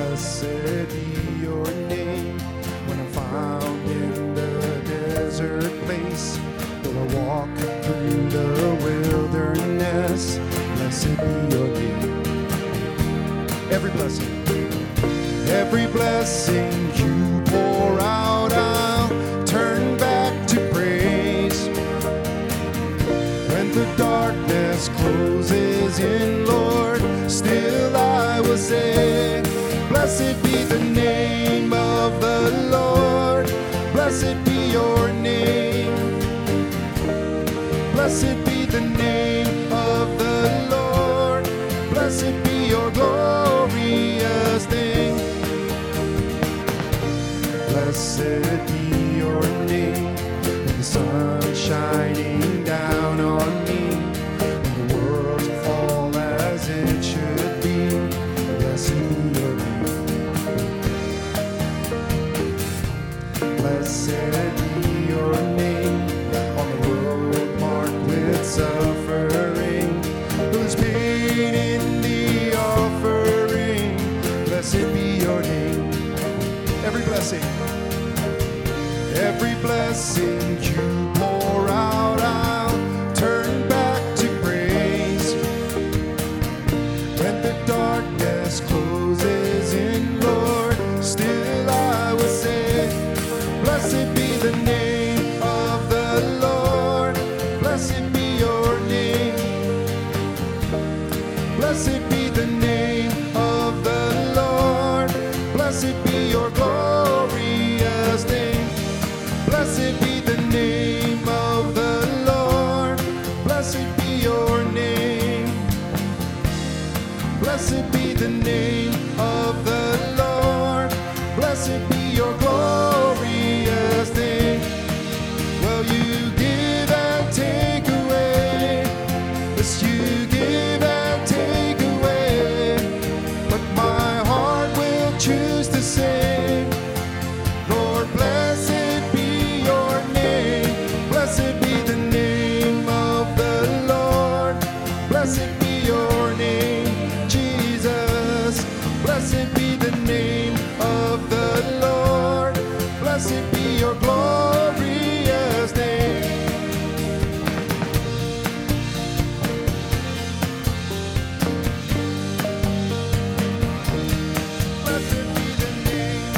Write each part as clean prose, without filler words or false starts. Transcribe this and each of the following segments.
Blessed be your name. When I'm found in the desert place, though I walk through the wilderness, blessed be your name. Every blessing you pour out, I'll turn back to praise. When the darkness closes in, Lord, still I will say, blessed be the name of the Lord. Blessed be your name. Blessed be the name of the Lord. Blessed be your glorious name. Blessed be your name. When the sun's shining down on me, when the world's all as it should be, blessed be your name. Blessed be your name. On the road marked with suffering, whose pain in the offering, blessed be your name. Every blessing you pour out, I'll turn back to praise. When the darkness closes in, Lord, still I will say, blessed be the name of the Lord. Blessed be your name. Blessed be the name of the Lord. Blessed be your glorious name. Blessed be the name of the Lord. Blessed be your name. Blessed be the name of the Lord. Blessed be your glorious name. Well, you give and take away. Yes, you give and take away. But my heart will choose to say, Lord, blessed be your name. Blessed be the name of the Lord. Blessed be your name, Jesus. Blessed be the name of the Lord. Blessed be your glorious name. Blessed be the name.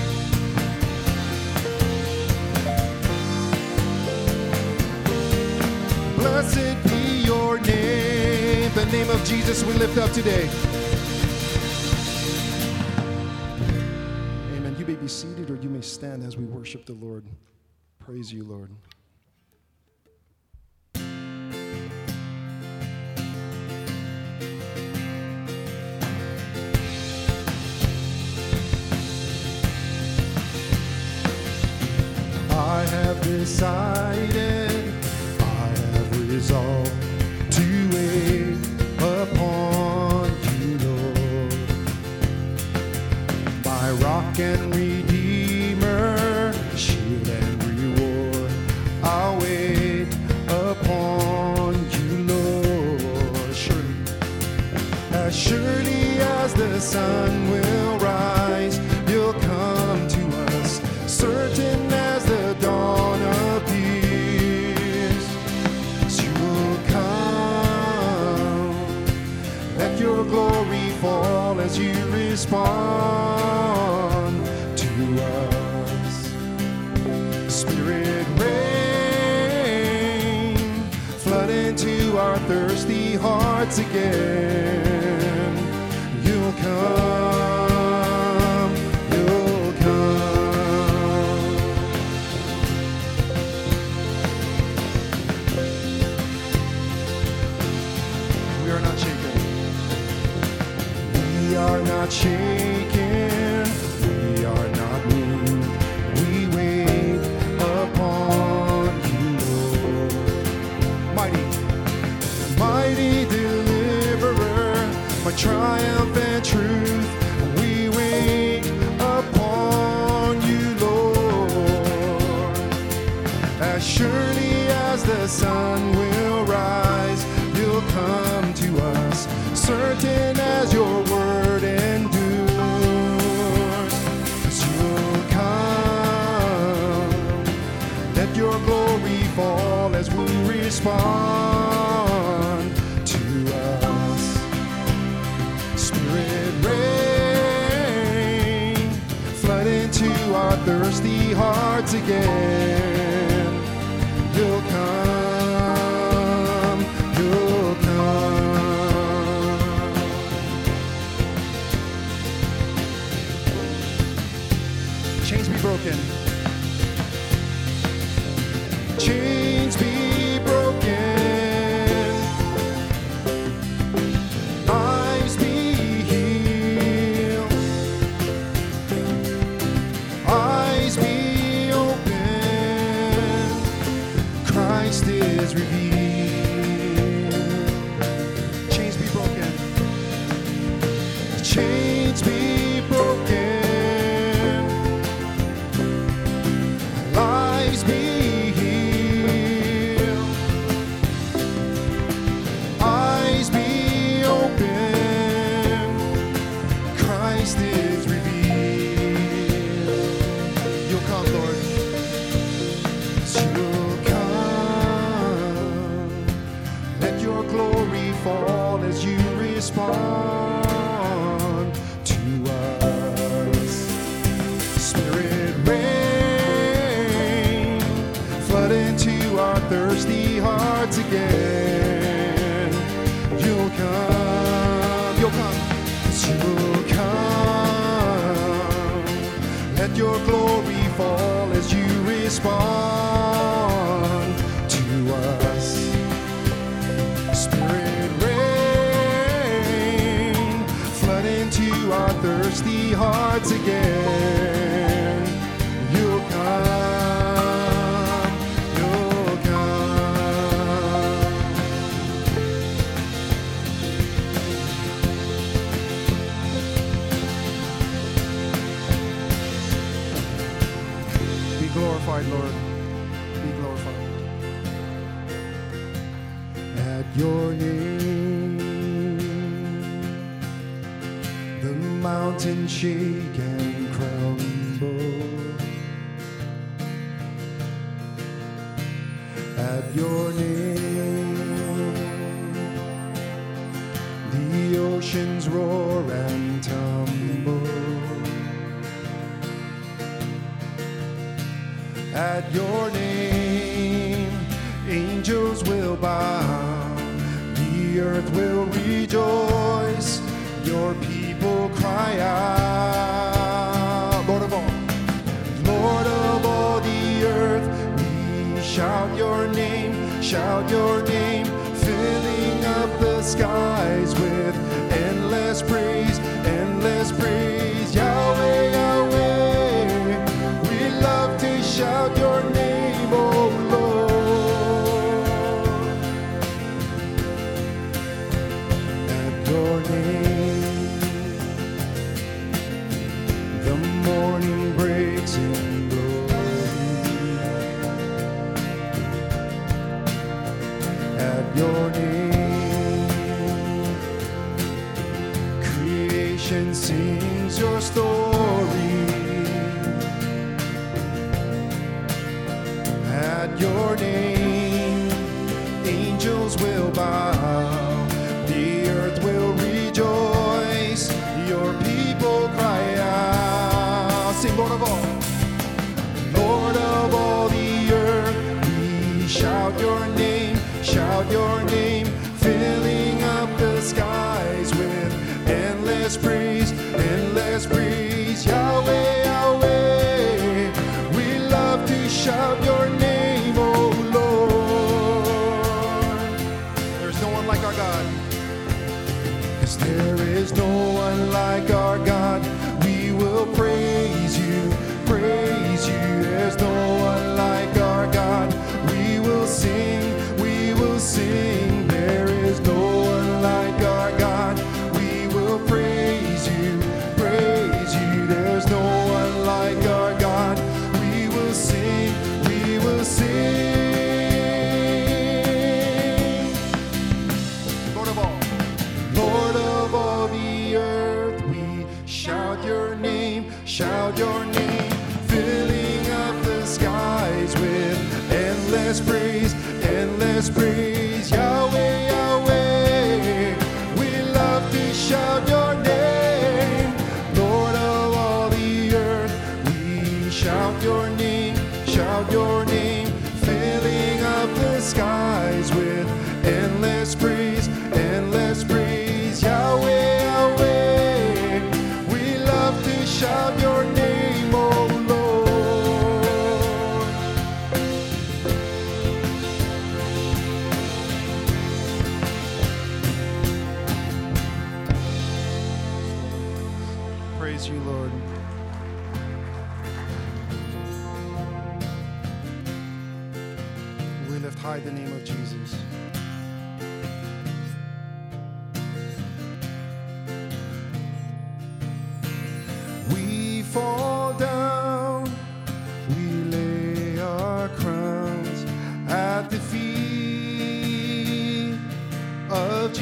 Blessed be your name. The name of Jesus we lift up today. Amen. You may be seated or you may stand as we worship the Lord. Praise you, Lord. I have decided, I have resolved to wait upon you, Lord. My rock and redeemer, shield and reward, I'll wait upon you, Lord. Surely as the sun will rise, you'll come to us, certain as the dawn appears. So you will come, let your glory fall as you respond to us. Spirit rain, flood into our thirsty hearts again. You'll come, you'll come. We are not shaken. We are not shaken. We are not moved. We wait upon you, Lord. Mighty deliverer, my triumphant truth. We wait upon you, Lord. As surely as the sun will rise, you'll come to us, certain as your word endures. respond to us. Spirit rain, flood into our thirsty hearts again. You'll come, you'll come. Chains be broken. Chains be broken, lives be healed, eyes be open, Christ is revealed. Chains be broken, chains be broken, lives be fall as you respond to us. Spirit rain, flood into our thirsty hearts again. You'll come, you'll come, you'll come. Let your glory fall as you respond to us. Spirit rain, flood into our thirsty hearts again. You'll come, you'll come. Be glorified, Lord. Be glorified. At your name, the mountains shake and crumble. At your name, the oceans roar and tumble. At your name, angels will bow, the earth will rejoice, your people cry out. Lord of all the earth, we shout your name, filling up the skies with endless praise, Yahweh, Yahweh, we love to shout your name, oh Lord. At your name, the morning breaks in glory. At your name, creation sings your story. At your name, angels will bow, the earth will rejoice, your people cry out. Sing, Lord of all the earth, we shout your name, filling up the skies with endless praise, Yahweh, Yahweh, we love to shout your name, oh Lord. There's no one like our God. Yes, there is no one like our God. We will praise you, there's no one like our God. We will sing, there is no one like our God. We will praise you, there's no one like our God. We will sing, Lord of all the earth, we shout your name, filling up the skies with endless praise, endless praise. Yahweh, Yahweh, we love to shout your name. Lord of all the earth, we shout your name, filling up the skies with endless praise, endless praise. Yahweh, Yahweh, we love to shout your name, oh Lord. Praise you, Lord. We lift high the name of Jesus. We fall down, we lay our crowns at the feet of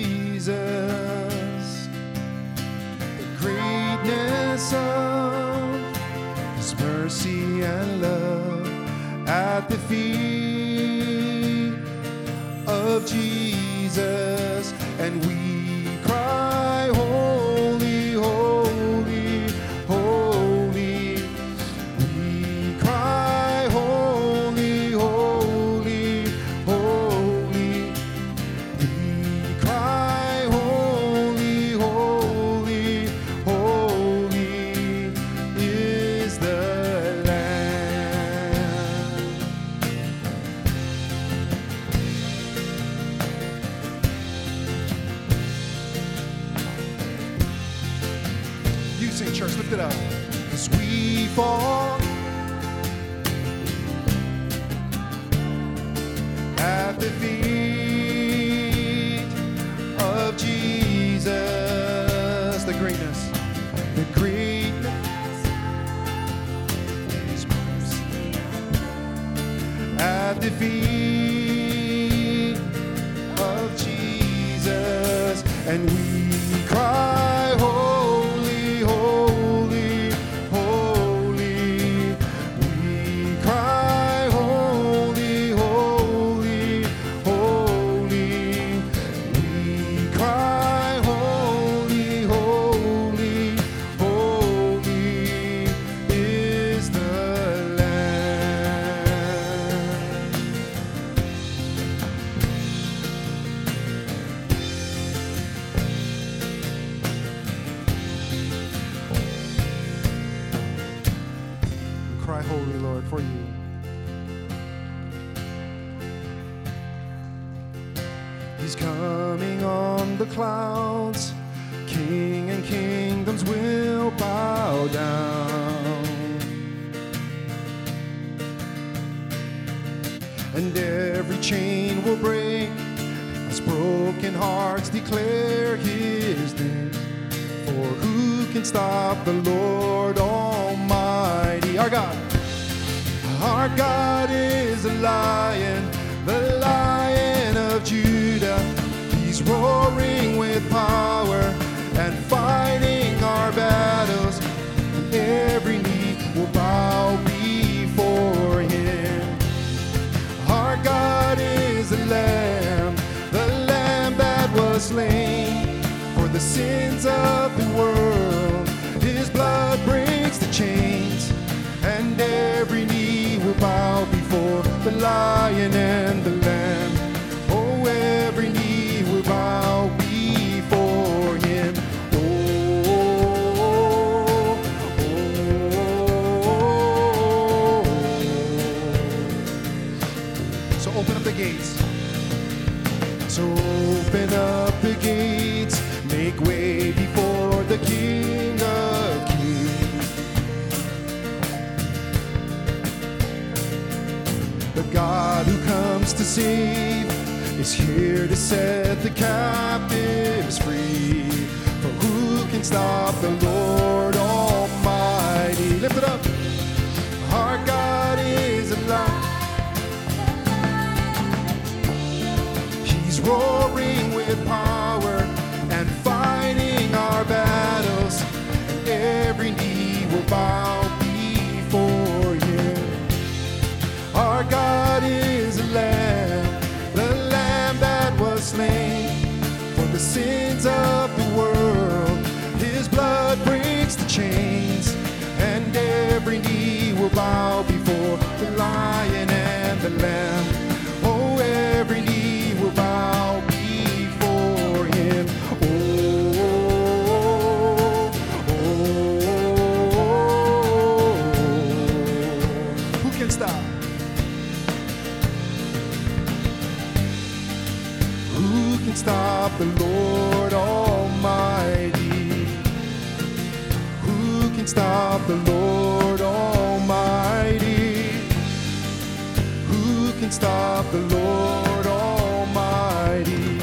Jesus. The greatness of His mercy and love at the feet of Jesus, and we cry, holy, holy, holy. We cry, holy, holy, holy. We cry, holy, holy, holy is the Lamb. You sing, church, lift it up. 'Cause we fall at the feet of Jesus. The greatness, the greatness, His mercy at the feet of Jesus, and we cry, holy, holy, holy. We cry, holy, holy, holy. We cry, holy, holy, holy is the Lamb. We cry, holy Lord, for you. He's coming on the clouds. King and kingdoms will bow down, and every chain will break as broken hearts declare His name. For who can stop the Lord Almighty? Our God is a lion, the Lion of Judah. He's roaring with power and fighting our battles, and every knee will bow before Him. Our God is the Lamb that was slain for the sins of the world. His blood breaks the chains, and every knee will bow before the Lion and the Lamb. Oh, every knee will bow before Him. Oh, oh, oh. So open up the gates. So open up the gates, make way before the King of Kings. The God who comes to save is here to set the captives free. For who can stop the Lord Almighty? Lift it up. Our God is alive. He's roaring with power and fighting our battles, and every knee will bow before Him. Our God is a Lamb, the can stop the Lord Almighty? Who can stop the Lord Almighty?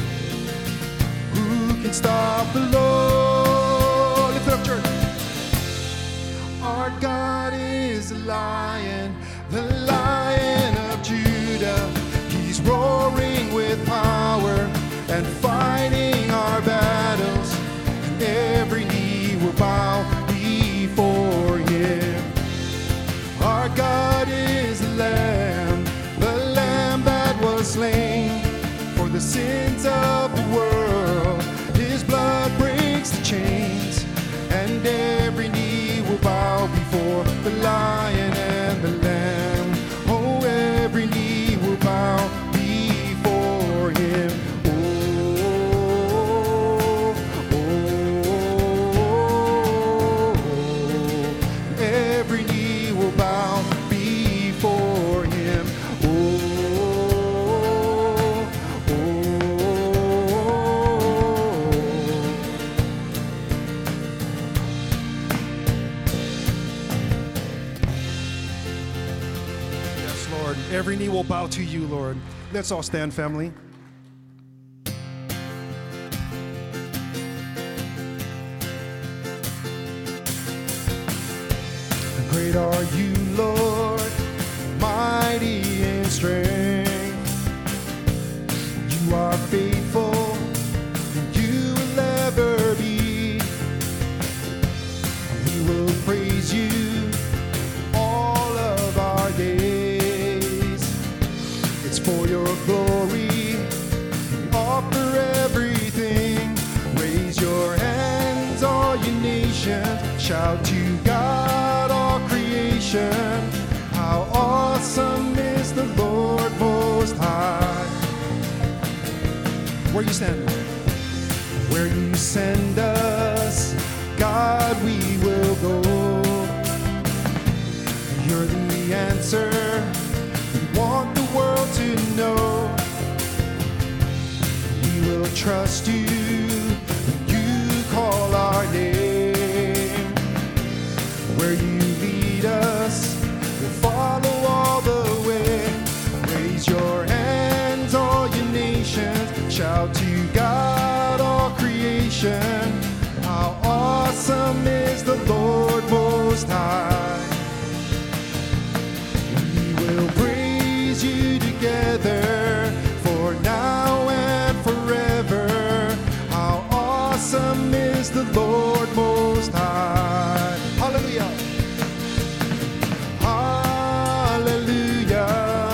Who can stop the Lord? Lift it up, church. Our God is the Lion of Judah. He's roaring with power and fighting our battles, and every knee will bow before him. Our God is the Lamb that was slain for the sins of the world. His blood breaks the chains, and every knee will bow before the Lion and the Lamb. Oh, every knee will bow before him. Every knee will bow before him. Yes, Lord. Every knee will bow to you, Lord. Let's all stand, family. Great are you, Lord, mighty in strength. You are faithful, and you will ever be. We will praise you all of our days. It's for your glory we offer everything. Raise your hands, all you nations. Shout to God, all creation. How awesome is the Lord Most High. Where you stand? Where you send us, God, we will go. You're the answer we want the world to know. We will trust you when you call our name. Where you lead us, we'll follow all the way. Raise your hands, all you nations. Shout to God, all creation. How awesome is the Lord Most High. We will praise you together, for now and forever. How awesome is the Lord Most High. Hallelujah. Hallelujah.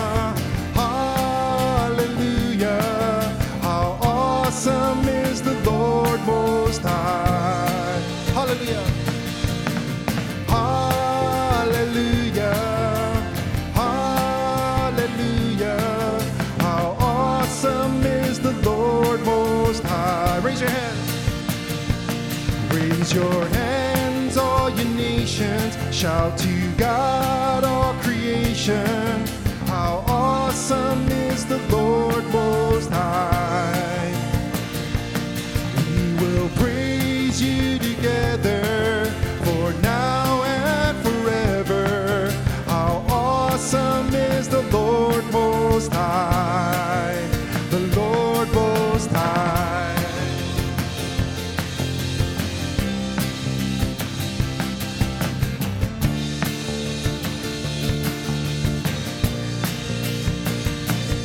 Hallelujah. How awesome is the Lord Most High. Hallelujah. Hallelujah. Hallelujah. How awesome is the Lord Most High. Raise your hands. Raise your hands, all you nations. Shout to God, all creation. How awesome is the Lord Most High. We will praise you together, for now and forever. How awesome is the Lord Most High. The Lord Most High.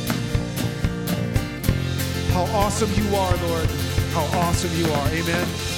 How awesome you are, Lord. How awesome you are. Amen.